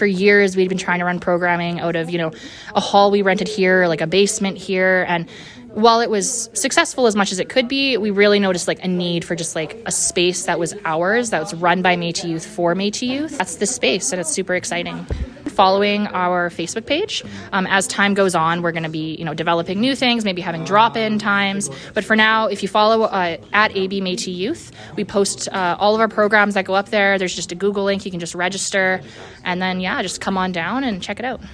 For years, we'd been trying to run programming out of, a hall we rented here, like a basement here. And while it was successful as much as it could be, we really noticed a need for just a space that was ours, that was run by Métis Youth for Métis Youth. That's the space, and it's super exciting. Following our Facebook page. As time goes on, we're going to be, developing new things, maybe having drop-in times. But for now, if you follow at AB Métis Youth, we post all of our programs that go up there. There's just a Google link. You can just register. And then, just come on down and check it out.